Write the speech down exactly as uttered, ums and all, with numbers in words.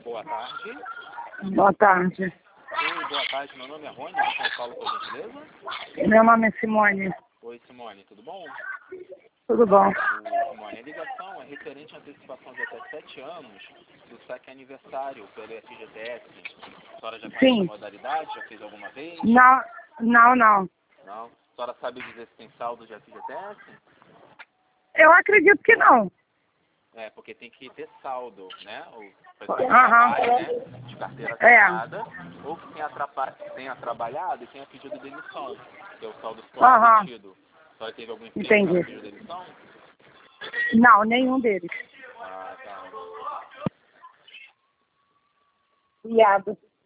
Boa tarde. Boa tarde. Oi, boa tarde. Meu nome é Rony. Com quem eu falo, por gentileza? Meu nome é Simone. Oi, Simone. Tudo bom? Tudo bom? O, Simone, a ligação é referente à antecipação de até sete anos do saque aniversário pelo F G T S. A senhora já conhece Sim. a modalidade? Já fez alguma vez? Não, não, não. Não? A senhora sabe dizer se tem saldo de F G T S? Eu acredito que não. É, porque tem que ter saldo, né? Ou Aham. trabalho, né? De carteira É. assinada, ou que tenha, atrapa- tenha trabalhado e tenha pedido demissão, que é o saldo escolar Aham. retido. A senhora teve algum emprego Entendi. que ela pediu demissão? Não, nenhum deles. Ah, tá. Viado.